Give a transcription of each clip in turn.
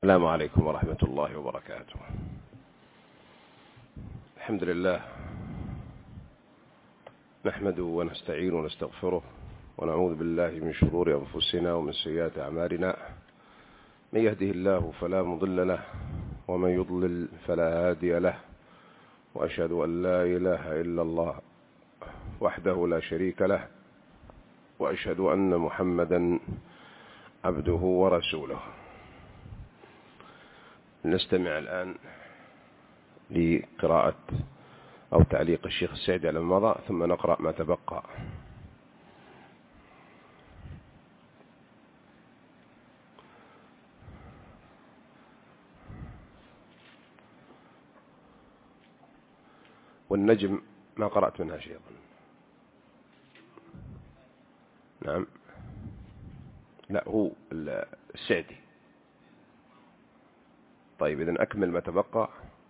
السلام عليكم ورحمة الله وبركاته. الحمد لله نحمده ونستعين ونستغفره ونعوذ بالله من شرور أنفسنا ومن سيئات أعمالنا. من يهده الله فلا مضل له ومن يضلل فلا هادي له، وأشهد أن لا إله إلا الله وحده لا شريك له، وأشهد أن محمدا عبده ورسوله. نستمع الآن لقراءة أو تعليق الشيخ السعدي على ما مضى، ثم نقرأ ما تبقى. والنجم ما قرأت منها شيئا. نعم، لا هو السعدي. طيب إذن أكمل ما تبقى.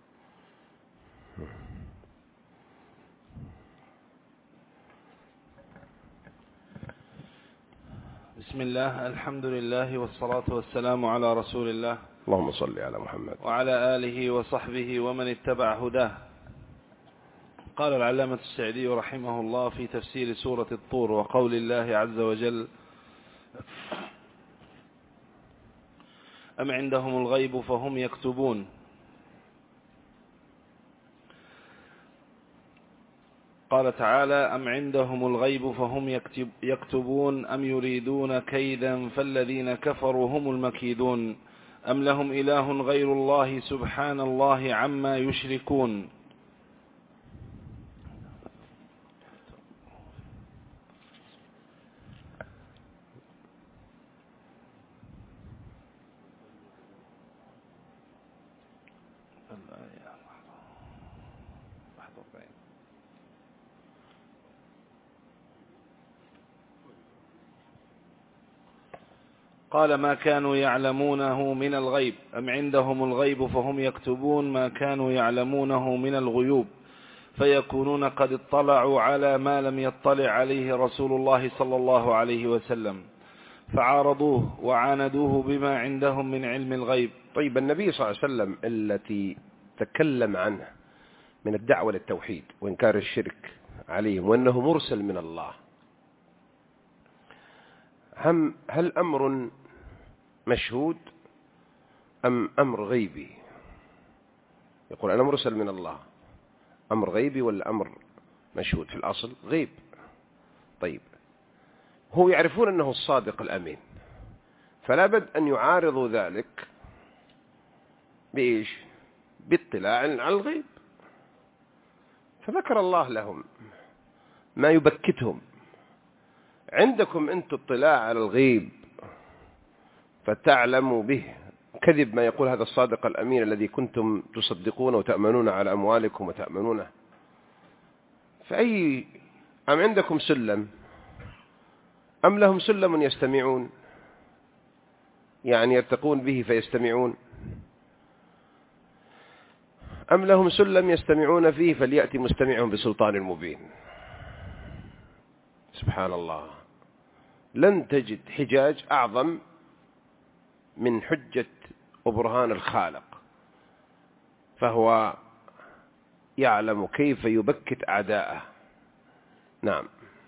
بسم الله، الحمد لله والصلاة والسلام على رسول الله، اللهم صل على محمد وعلى آله وصحبه ومن اتبع هداه. قال العلامة السعدي رحمه الله في تفسير سورة الطور وقول الله عز وجل: أم عندهم الغيب فهم يكتبون. قال تعالى: أم عندهم الغيب فهم يكتبون أم يريدون كيدا فالذين كفروا هم المكيدون أم لهم إله غير الله سبحان الله عما يشركون. قال: ما كانوا يعلمونه من الغيب. أم عندهم الغيب فهم يكتبون ما كانوا يعلمونه من الغيوب فيكونون قد اطلعوا على ما لم يطلع عليه رسول الله صلى الله عليه وسلم فعارضوه وعاندوه بما عندهم من علم الغيب. طيب، النبي صلى الله عليه وسلم التي تكلم عنه من الدعوة للتوحيد وإنكار الشرك عليهم وأنه مرسل من الله، هل أمر مشهود أم أمر غيبي؟ يقول أنا مرسل من الله، أمر غيبي ولا أمر مشهود؟ في الأصل غيب. طيب، هو يعرفون أنه الصادق الأمين، فلا بد أن يعارضوا ذلك بإيش؟ باطلاع على الغيب. فذكر الله لهم ما يبكتهم. عندكم أنتم اطلاع على الغيب فتعلموا به كذب ما يقول هذا الصادق الأمين الذي كنتم تصدقون وتأمنون على أموالكم وتأمنونه. فأي أم عندكم سلم أم لهم سلم يستمعون، يعني يرتقون به فيستمعون، أم لهم سلم يستمعون فيه فليأتي مستمعهم بسلطان مبين. سبحان الله، لن تجد حجاج أعظم من حجة وبرهان الخالق، فهو يعلم كيف يبكت أعداءه. نعم.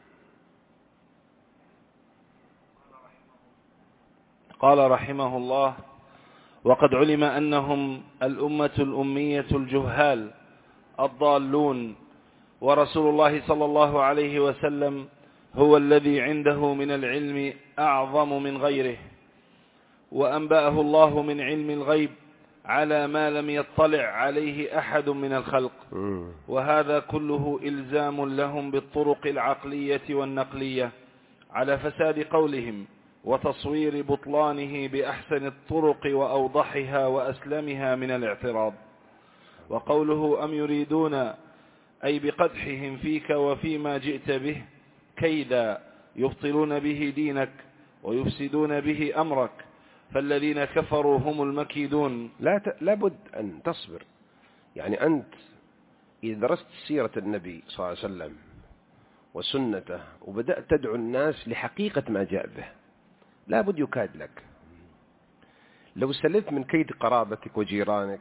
قال رحمه الله: وقد علم أنهم الأمة الأمية الجهال الضالون، ورسول الله صلى الله عليه وسلم هو الذي عنده من العلم أعظم من غيره، وأنبأه الله من علم الغيب على ما لم يطلع عليه أحد من الخلق، وهذا كله إلزام لهم بالطرق العقلية والنقلية على فساد قولهم وتصوير بطلانه بأحسن الطرق وأوضحها وأسلمها من الاعتراض. وقوله أم يريدون أي بقدحهم فيك وفيما جئت به كيدا يبطلون به دينك ويفسدون به أمرك فالذين كفروا هم المكيدون. لا بد أن تصبر. يعني أنت إذا درست سيرة النبي صلى الله عليه وسلم وسنته وبدأت تدعو الناس لحقيقة ما جاء به، لا بد يكاد لك، لو سلمت من كيد قرابتك وجيرانك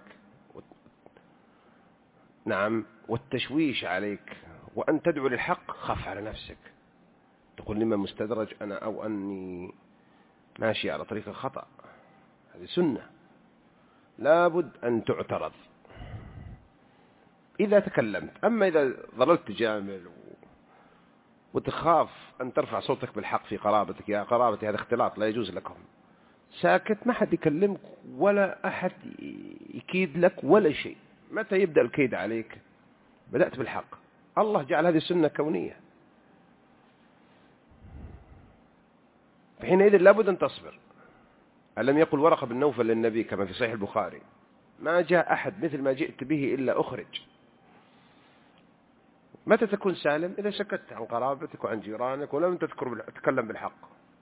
نعم والتشويش عليك وأن تدعو للحق، خاف على نفسك، تقول لما مستدرج أنا أو أني ماشي على طريق الخطأ. هذه سنة لابد أن تعترض إذا تكلمت. أما إذا ظللت تجامل وتخاف أن ترفع صوتك بالحق في قرابتك، يا قرابتي هذا اختلاط لا يجوز لكم، ساكت، ما حد يكلمك ولا أحد يكيد لك ولا شيء. متى يبدأ الكيد عليك؟ بدأت بالحق. الله جعل هذه سنة كونية، حينئذ لابد أن تصبر. ألم يقل ورقة بن نوفل للنبي كما في صحيح البخاري: ما جاء أحد مثل ما جئت به إلا أخرج. متى تكون سالم؟ إذا سكت عن قرابتك وعن جيرانك ولم تتكلم بالحق.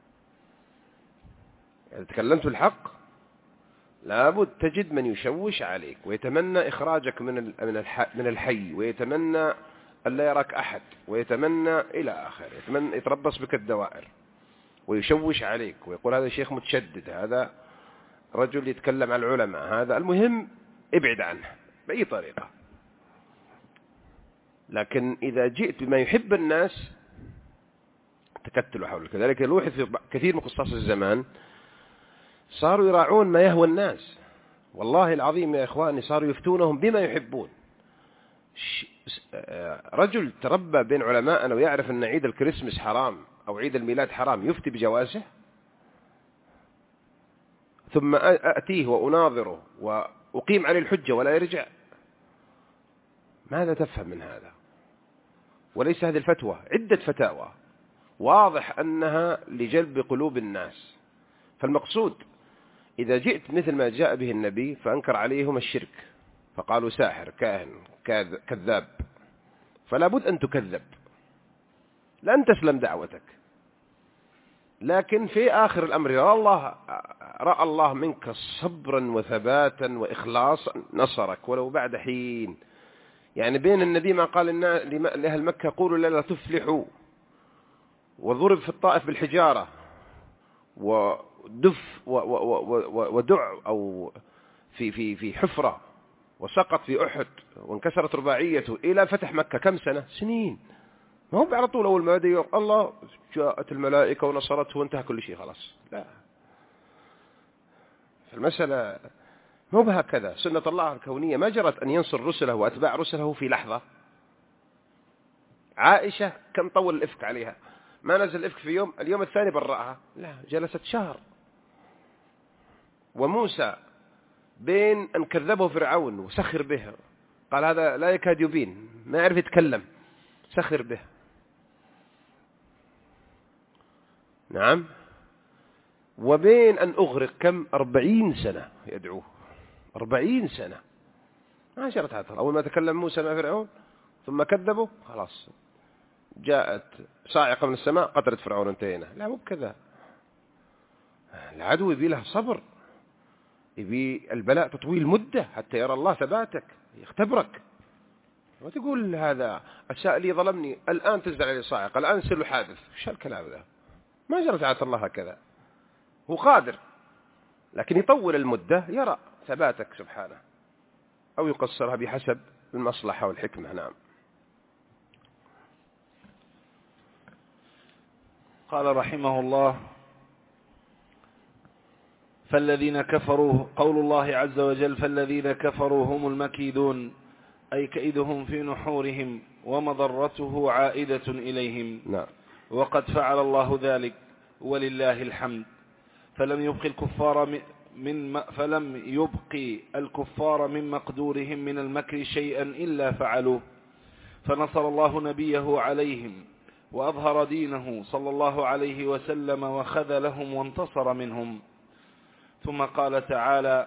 إذا تكلمت بالحق لابد تجد من يشوش عليك ويتمنى إخراجك من الحي، ويتمنى أن لا يراك أحد، ويتمنى إلى آخر، يتربص بك الدوائر ويشوش عليك ويقول هذا شيخ متشدد، هذا رجل يتكلم عن العلماء، هذا المهم ابعد عنه بأي طريقة. لكن إذا جئت بما يحب الناس تكتلوا حولك. كذلك الوحد في كثير من قصص الزمان صاروا يراعون ما يهوى الناس، والله العظيم يا إخواني صاروا يفتونهم بما يحبون. رجل تربى بين علماءنا ويعرف أن عيد الكريسماس حرام أو عيد الميلاد حرام يفتي بجوازه، ثم أتيه وأناظره وأقيم عليه الحجة ولا يرجع. ماذا تفهم من هذا؟ وليس هذه الفتوى، عدة فتاوى واضح أنها لجلب قلوب الناس. فالمقصود إذا جئت مثل ما جاء به النبي فأنكر عليهم الشرك، فقالوا ساحر، كاهن، كذاب، فلا بد أن تكذب، لن تسلم دعوتك. لكن في آخر الأمر رأى الله منك صبرا وثباتا وإخلاصا نصرك ولو بعد حين. يعني بين النبي ما قال لأهل مكة قولوا لا تفلحوا، وضرب في الطائف بالحجارة ودف ودع أو في حفرة، وسقط في أحد وانكسرت رباعيته، إلى فتح مكة كم سنة؟ سنين. ما هو على طول أول ما بدأ يوم الله جاءت الملائكة ونصرته وانتهى كل شيء خلاص، لا. فالمسألة مو بهكذا. سنة الله الكونية ما جرت أن ينصر رسله وأتباع رسله في لحظة. عائشة كم طول الإفك عليها؟ ما نزل الإفك في يوم، اليوم الثاني برأها، لا، جلست شهر. وموسى بين أن كذبه فرعون وسخر به، قال هذا لا يكاد يبين، ما يعرف يتكلم، سخر به. نعم. وبين أن أغرق كم 40 سنة يدعوه، 40 سنة ما جرت عطر. أول ما تكلم موسى مع فرعون ثم كذبه خلاص جاءت صاعقة من السماء قتلت فرعون، انتهينا. لا، مو بكذا. العدو يبي له صبر، يبي البلاء تطويل مدة حتى يرى الله ثباتك، يختبرك. ما تقول هذا أساء لي ظلمني الآن تنزل عليه صاعقة الآن يصير له حادث. وش الكلام ذا؟ ما جرت عطر الله هكذا. هو قادر لكن يطول المدة يرى ثباتك سبحانه، أو يقصرها بحسب المصلحة والحكمة. نعم. قال رحمه الله: فالذين كفروا، قول الله عز وجل: فالذين كفروا هم المكيدون، أي كيدهم في نحورهم ومضرته عائدة إليهم. نعم. وقد فعل الله ذلك ولله الحمد، فلم يبقي الكفار من مقدورهم من المكر شيئا إلا فعلوه، فنصر الله نبيه عليهم وأظهر دينه صلى الله عليه وسلم وخذلهم وانتصر منهم. ثم قال تعالى: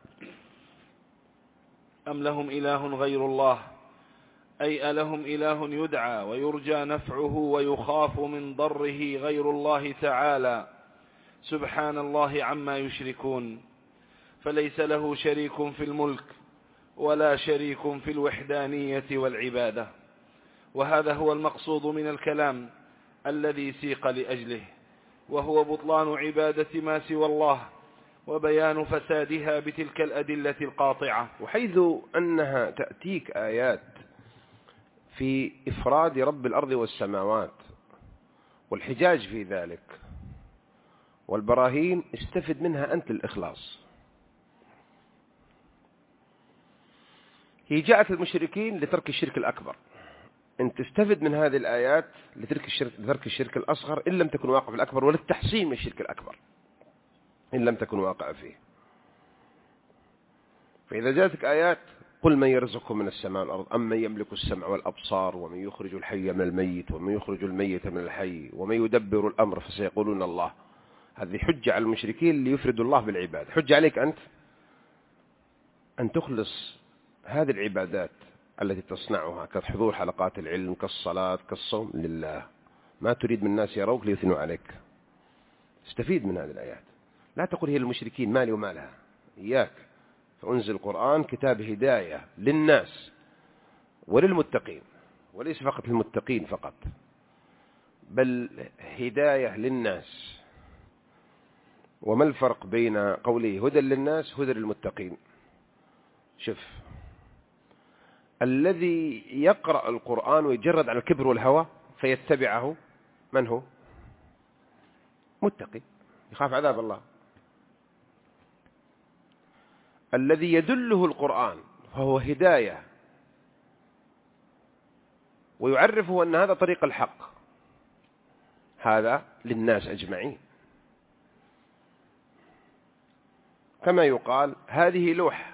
أم لهم إله غير الله، أي ألهم إله يدعى ويرجى نفعه ويخاف من ضره غير الله تعالى، سبحان الله عما يشركون، فليس له شريك في الملك ولا شريك في الوحدانية والعبادة. وهذا هو المقصود من الكلام الذي سيق لأجله، وهو بطلان عبادة ما سوى الله وبيان فسادها بتلك الأدلة القاطعة. وحيث أنها تأتيك آيات في إفراد رب الأرض والسماوات والحجاج في ذلك والبراهين، استفد منها أنت الإخلاص. هي جاءت المشركين لترك الشرك الأكبر، أن تستفد من هذه الآيات لترك الشرك الأصغر إن لم تكن واقع في الأكبر، وللتحسين من الشرك الأكبر إن لم تكن واقع فيه. فإذا جاءتك آيات قل من يرزقكم من السماء والأرض أم من يملك السمع والأبصار ومن يخرج الحي من الميت ومن يخرج الميت من الحي ومن يدبر الأمر فسيقولون الله، هذه حجة على المشركين ليفردوا الله بالعباد. حجة عليك أنت أن تخلص هذه العبادات التي تصنعها كحضور حلقات العلم كالصلاة كالصوم لله، ما تريد من الناس يروك ليثنوا عليك. استفيد من هذه الآيات، لا تقول هي المشركين مالي ومالها، إياك. فأنزل القرآن كتاب هداية للناس وللمتقين، وليس فقط للمتقين فقط، بل هداية للناس. وما الفرق بين قوله هدى للناس هدى للمتقين؟ شوف، الذي يقرأ القرآن ويجرد عن الكبر والهوى فيتبعه من هو؟ متقي يخاف عذاب الله. الذي يدله القرآن فهو هداية ويعرفه أن هذا طريق الحق، هذا للناس أجمعين. كما يقال هذه لوحة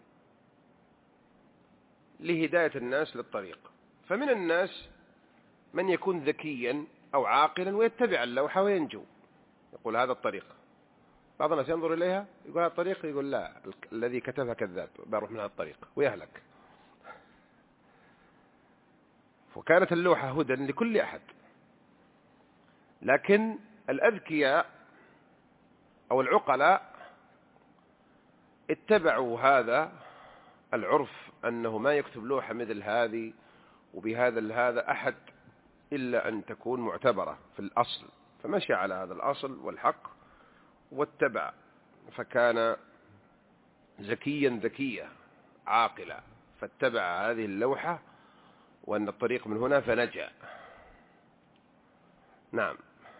لهداية الناس للطريق، فمن الناس من يكون ذكيا أو عاقلا ويتبع اللوحة وينجو، يقول هذا الطريق. بعض الناس ينظر إليها يقول هذا الطريق، يقول لا الذي كتبها كذاب بروح من هذا الطريق ويهلك. وكانت اللوحة هدى لكل أحد، لكن الأذكياء أو العقلاء اتبعوا هذا العرف أنه ما يكتب لوحة مثل هذه وبهذا أحد إلا أن تكون معتبرة في الأصل، فمشي على هذا الأصل والحق واتبع، فكان ذكيا عاقلا فاتبع هذه اللوحة وأن الطريق من هنا فنجا. نعم.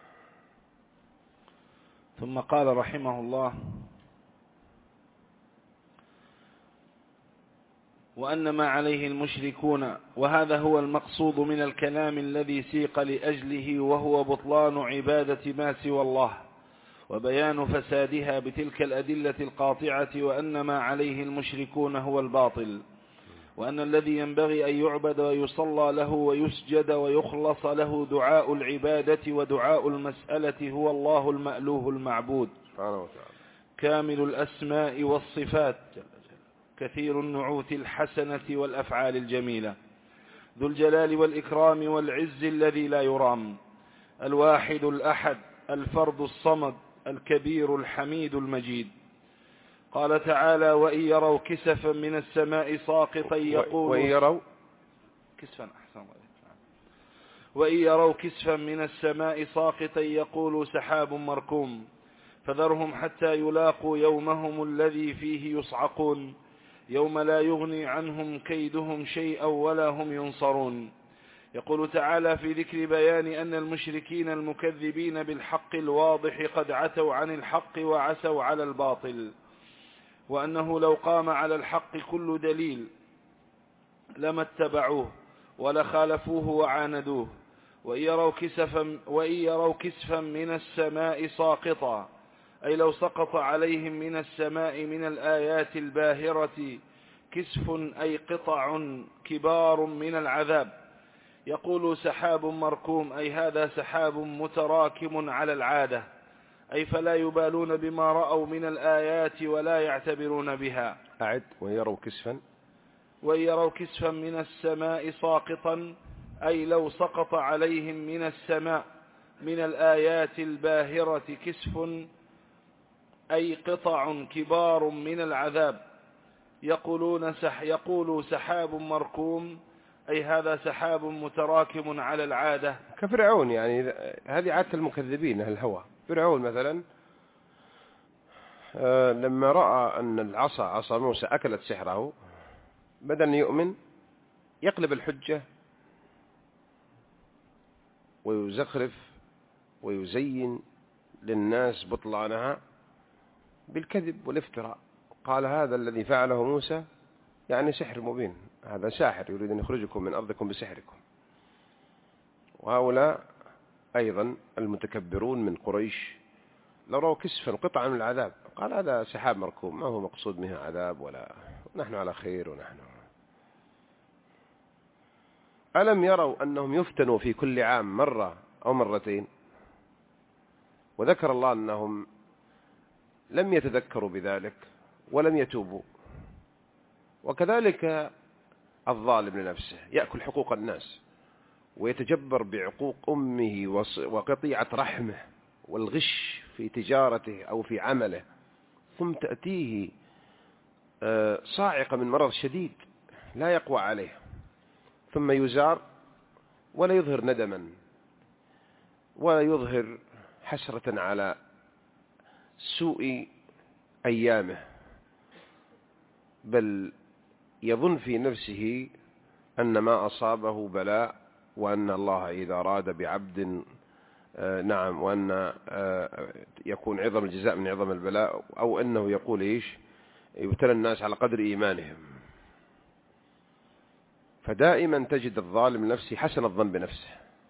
ثم قال رحمه الله: وأن ما عليه المشركون، وهذا هو المقصود من الكلام الذي سيق لأجله، وهو بطلان عبادة ما سوى الله وبيان فسادها بتلك الأدلة القاطعة، وأن ما عليه المشركون هو الباطل، وأن الذي ينبغي أن يعبد ويصلى له ويسجد ويخلص له دعاء العبادة ودعاء المسألة هو الله المألوه المعبود كامل الأسماء والصفات كثير النعوت الحسنة والأفعال الجميلة، ذو الجلال والإكرام والعز الذي لا يرام، الواحد الأحد الفرد الصمد الكبير الحميد المجيد. قال تعالى: وإن يروا كسفا من السماء ساقطا يقولوا وإن يروا كسفا من السماء ساقطا يقولوا سحاب مركوم، فذرهم حتى يلاقوا يومهم الذي فيه يصعقون، يوم لا يغني عنهم كيدهم شيئا ولا هم ينصرون. يقول تعالى في ذكر بيان أن المشركين المكذبين بالحق الواضح قد عتوا عن الحق وعسوا على الباطل، وأنه لو قام على الحق كل دليل لما اتبعوه ولخالفوه وعاندوه. وإن يروا كسفا من السماء ساقطا، أي لو سقط عليهم من السماء من الآيات الباهرة كسف أي قطع كبار من العذاب، يقول سحاب مركوم، أي هذا سحاب متراكم على العادة، أي فلا يبالون بما رأوا من الآيات ولا يعتبرون بها. أعد: وإن يروا كسفا من السماء ساقطا، أي لو سقط عليهم من السماء من الآيات الباهرة كسف أي قطع كبار من العذاب، يقول سحاب مركوم، أي هذا سحاب متراكم على العادة. كفرعون، يعني هذه عادة المكذبين أهل الهوى. فرعون مثلا لما رأى أن العصا عصا موسى أكلت سحره، بدل أن يؤمن يقلب الحجة ويزخرف ويزين للناس بطلانها بالكذب والافتراء. قال هذا الذي فعله موسى يعني سحر مبين، هذا ساحر يريد أن يخرجكم من أرضكم بسحركم. وهؤلاء أيضا المتكبرون من قريش لو رأوا كسفا قطعا من العذاب قال هذا سحاب مركوب، ما هو مقصود منها عذاب، ولا نحن على خير ونحن. ألم يروا أنهم يفتنوا في كل عام مرة أو مرتين؟ وذكر الله أنهم لم يتذكروا بذلك ولم يتوبوا. وكذلك الظالم لنفسه يأكل حقوق الناس ويتجبر بعقوق أمه وقطيعة رحمه والغش في تجارته أو في عمله، ثم تأتيه صاعقة من مرض شديد لا يقوى عليه، ثم يزار ولا يظهر ندما ولا يظهر حسرة على سوء أيامه، بل يظن في نفسه أن ما أصابه بلاء، وأن الله إذا أراد بعبد نعم، وأن يكون عظم الجزاء من عظم البلاء، أو أنه يقول إيش يبتلى الناس على قدر إيمانهم. فدائما تجد الظالم نفسه حسن الظن بنفسه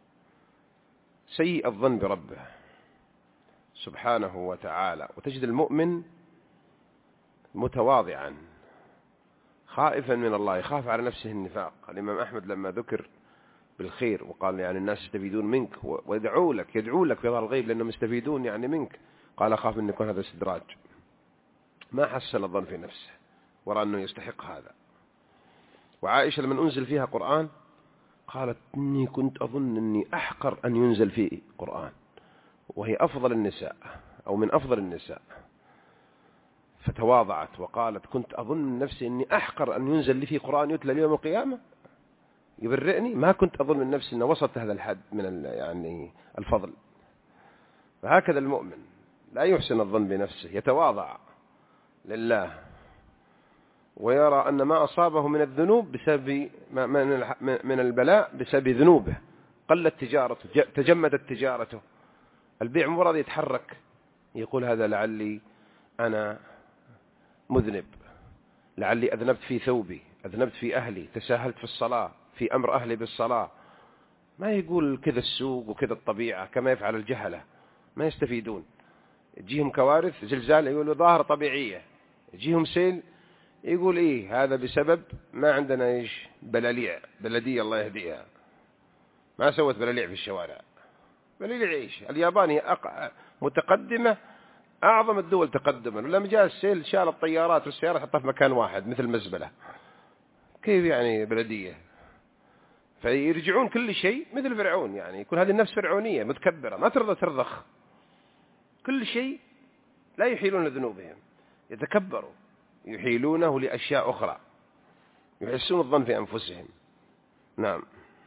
سيء الظن بربه سبحانه وتعالى، وتجد المؤمن متواضعا خائفا من الله، يخاف على نفسه النفاق. الإمام أحمد لما ذكر بالخير وقال يعني الناس يستفيدون منك ويدعوا لك، يدعوا لك في ظهر الغيب لأنهم يستفيدون يعني منك، قال أخاف أن يكون هذا استدراج. ما حسن الظن في نفسه ورأى أنه يستحق هذا. وعائشة لما أنزل فيها قرآن قالت إني كنت أظن أني أحقر أن ينزل فيه قرآن، وهي أفضل النساء أو من أفضل النساء، فتواضعت وقالت كنت أظن من نفسي أني أحقر أن ينزل لي فيه قرآن يتلى اليوم القيامة يبرئني، ما كنت أظن من نفسي أنه وصلت هذا الحد من يعني الفضل. فهكذا المؤمن لا يحسن الظن بنفسه، يتواضع لله ويرى أن ما أصابه من الذنوب بسبب من البلاء بسبب ذنوبه، قلت تجارته، تجمدت تجارته، البيع مرض يتحرك، يقول هذا لعلي أنا مذنب، لعلي أذنبت في ثوبي، أذنبت في أهلي، تساهلت في الصلاة، في أمر أهلي بالصلاة. ما يقول كذا السوق وكذا الطبيعة كما يفعل الجهلة، ما يستفيدون. يجيهم كوارث زلزال يقولوا ظاهرة طبيعية، يجيهم سيل يقول إيه هذا بسبب ما عندنا إيش بلاليع، بلدية الله يهديها ما سوت بلاليع في الشوارع. بلاليع إيش؟ اليابان هي متقدمة أعظم الدول تقدما، ولما جاء السيل شال الطيارات والسيارات حطها في مكان واحد مثل مزبلة. كيف يعني بلدية؟ فيرجعون كل شيء مثل فرعون، يعني يكون هذه النفس فرعونية متكبرة ما ترضى ترضخ، كل شيء لا يحيلون ذنوبهم، يتكبروا يحيلونه لأشياء أخرى، يحسون الظن في أنفسهم. نعم.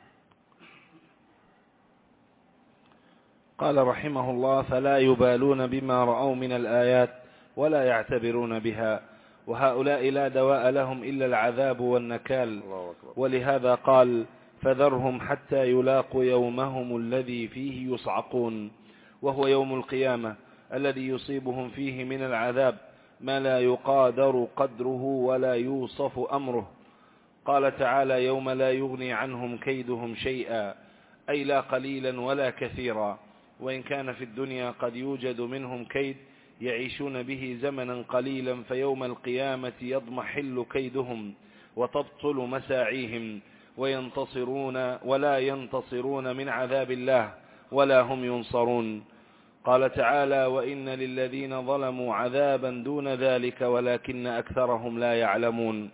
قال رحمه الله فلا يبالون بما رأوا من الآيات ولا يعتبرون بها، وهؤلاء لا دواء لهم إلا العذاب والنكال. ولهذا قال فذرهم حتى يلاقوا يومهم الذي فيه يصعقون، وهو يوم القيامة الذي يصيبهم فيه من العذاب ما لا يقادر قدره ولا يوصف أمره. قال تعالى يوم لا يغني عنهم كيدهم شيئا، أي لا قليلا ولا كثيرا، وإن كان في الدنيا قد يوجد منهم كيد يعيشون به زمنا قليلا، فيوم القيامة يضمحل كيدهم وتبطل مساعيهم وينتصرون ولا ينتصرون من عذاب الله ولا هم ينصرون. قال تعالى وإن للذين ظلموا عذابا دون ذلك ولكن أكثرهم لا يعلمون.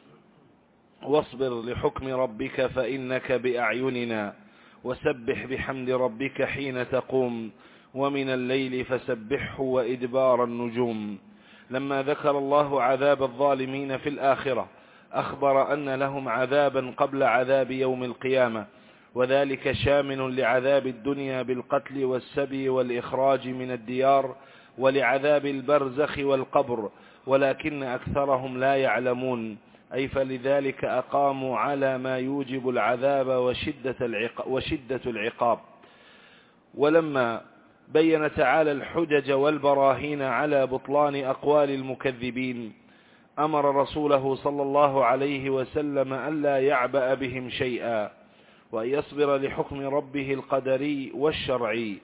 واصبر لحكم ربك فإنك بأعيننا، وسبح بحمد ربك حين تقوم، ومن الليل فسبحه وإدبار النجوم. لما ذكر الله عذاب الظالمين في الآخرة أخبر أن لهم عذابا قبل عذاب يوم القيامة، وذلك شامل لعذاب الدنيا بالقتل والسبي والإخراج من الديار ولعذاب البرزخ والقبر، ولكن أكثرهم لا يعلمون، أي فلذلك أقاموا على ما يوجب العذاب وشدة العقاب. ولما بين تعالى الحجج والبراهين على بطلان أقوال المكذبين، أمر رسوله صلى الله عليه وسلم ألا يعبأ بهم شيئا، وأن يصبر لحكم ربه القدري والشرعي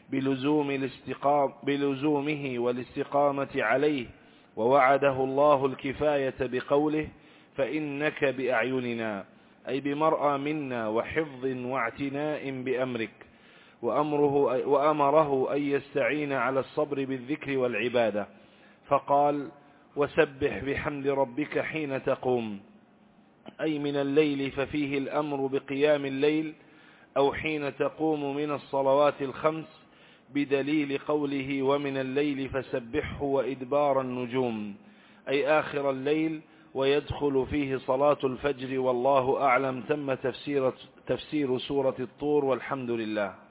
بلزومه والاستقامة عليه. ووعده الله الكفاية بقوله: فإنك بأعيننا، أي بمرأى منا وحفظ واعتناء بأمرك، وأمره أن يستعين على الصبر بالذكر والعبادة، فقال: وسبح بحمد ربك حين تقوم، أي من الليل، ففيه الأمر بقيام الليل، أو حين تقوم من الصلوات الخمس، بدليل قوله: ومن الليل فسبحه وإدبار النجوم، أي آخر الليل، ويدخل فيه صلاة الفجر. والله أعلم. تم تفسير سورة الطور، والحمد لله.